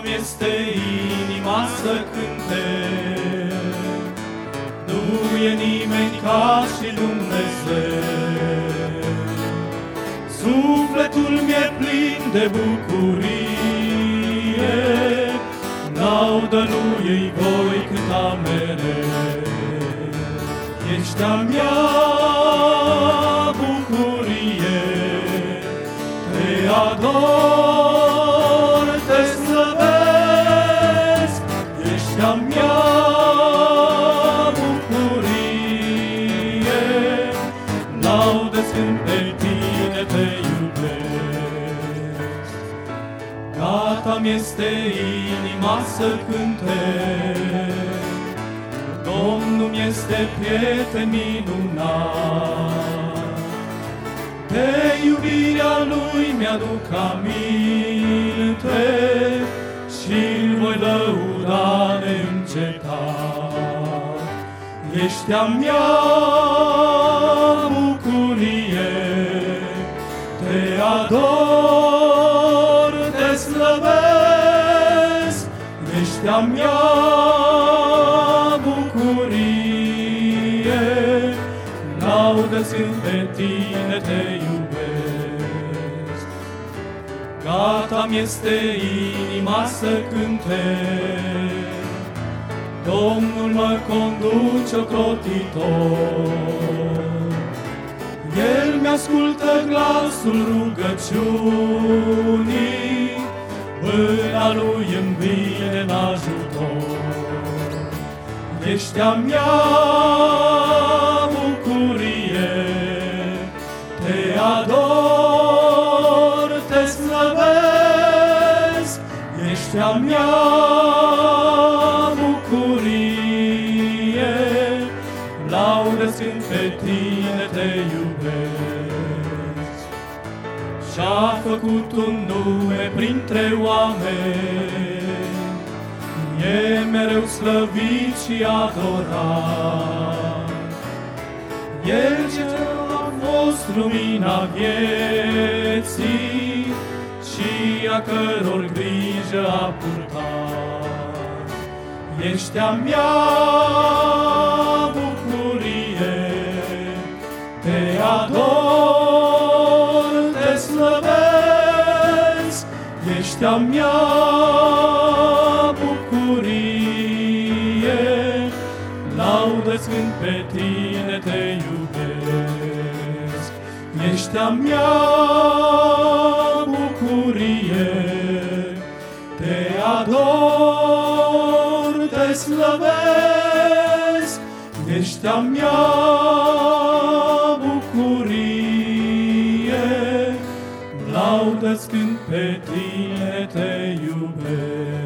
este inima să cânte. Nu e nimeni ca și Dumnezeu. Sufletul mi-e plin de bucurie, laudă lui îi voi cânta mereu. Ești a mea bucurie, te ador, te slăvesc. Ești a mea bucurie, laudă-ți când pe tine te iubesc. Gata-mi este inima să cânte, Domnul-mi este prieten minunat. De iubirea Lui mi-aduc aminte și-L voi lăuda neîncetat. Ești a mea bucurie, te ador, te slăvesc. Ești a mea bucurie, laudă-ți când pe tine te iubesc. Gata-mi este inima să cânte, Domnul mă conduce ocrotitor. El mi-ascultă glasul rugăciunii, mâna Lui îmi vine în ajutor. Ești a mea bucurie, te ador, te slăvesc. Ești a mea bucurie, laudă-ți când pe tine te iubesc. Și-a făcut un nume printre oameni, e mereu slăvit și adorat. El ce a fost lumina vieții și a căror grijă a purtat. Ești a mea bucurie, te ador, te slăvesc. Ești a mea bucurie, laudă-ți când pe tine te iubesc. Ești a mea bucurie, te ador, te slăvesc. Ești a mea bucurie, laudă-ți când pe tine te iubesc.